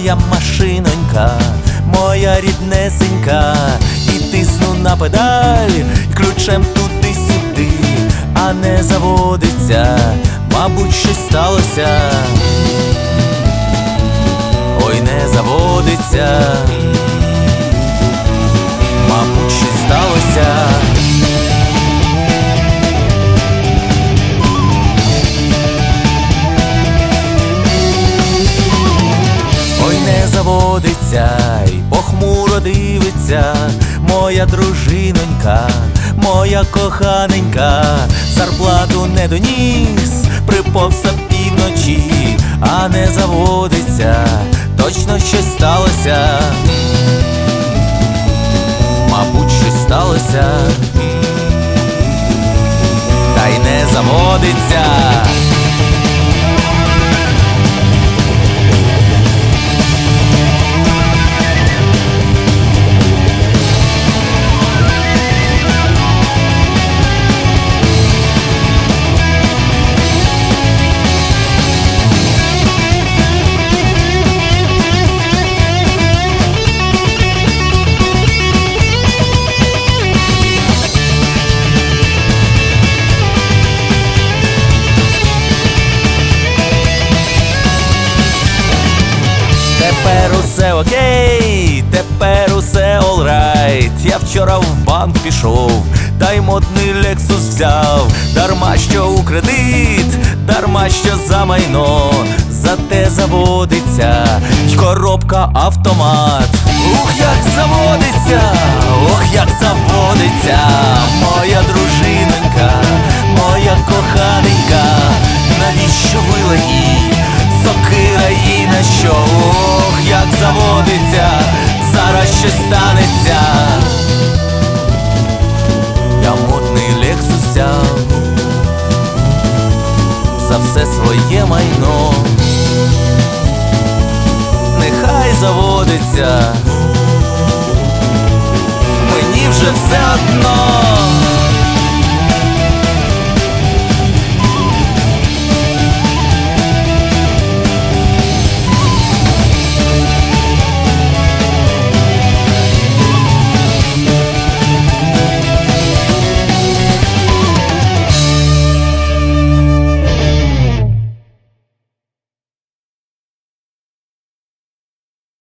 моя машинонька, моя ріднесенька. І тисну на педаль, ключем туди-сюди, а не заводиться, мабуть, щось сталося. Ой, не заводиться, мабуть, щось сталося. Ой, не заводиться, й похмуро дивиться моя дружинонька, моя коханенька. Зарплату не доніс, приповз півночі, а не заводиться, точно щось сталося, мабуть, щось сталося, та й не заводиться. Тепер усе окей, тепер усе олрайт. Я вчора в банк пішов, та й модний Лексус взяв. Дарма що у кредит, дарма що за майно, зате заводиться й коробка автомат. Ух, як заводиться, ох, як заводиться моя дружинонька, моя коханенька. Навіщо вила їй, сокира їй на що? Ох, як заводиться, зараз щось станеться. Я модний Лексус взяв за все своє майно. Нехай заводиться, мені вже все одно.